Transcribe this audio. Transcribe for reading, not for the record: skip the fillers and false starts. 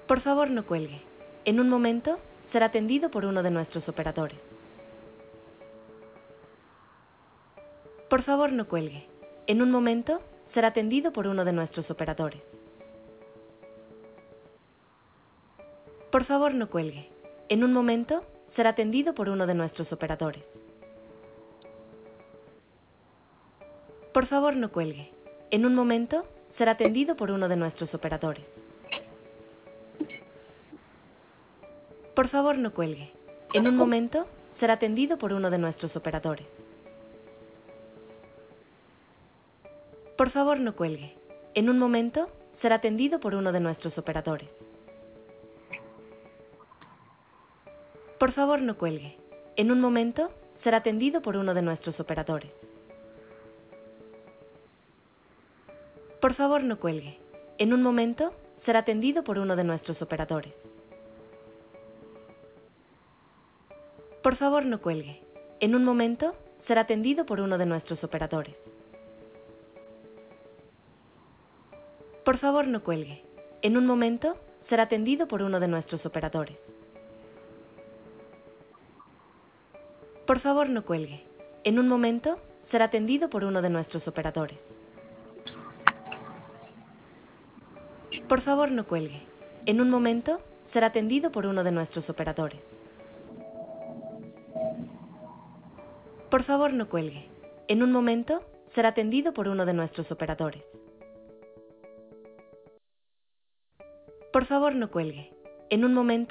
Por favor, no cuelgue. En un momento será atendido por uno de nuestros operadores. Por favor, no cuelgue. En un momento será atendido por uno de nuestros operadores. Por favor, no cuelgue. En un momento será atendido por uno de nuestros operadores. Por favor, no cuelgue. En un momento será atendido por uno de nuestros operadores. Por favor, no cuelgue. En un momento será atendido por uno de nuestros operadores. Por favor, no cuelgue. En un momento será atendido por uno de nuestros operadores. Por favor, no cuelgue. En un momento será atendido por uno de nuestros operadores. Por favor, no cuelgue. En un momento será atendido por uno de nuestros operadores. Por favor, no cuelgue. En un momento será atendido por uno de nuestros operadores. Por favor, no cuelgue. En un momento será atendido por uno de nuestros operadores. Por favor, no cuelgue. En un momento será atendido por uno de nuestros operadores. Por favor, no cuelgue. En un momento será atendido por uno de nuestros operadores. Por favor, no cuelgue. En un momento será atendido por uno de nuestros operadores. Por favor, no cuelgue. En un momento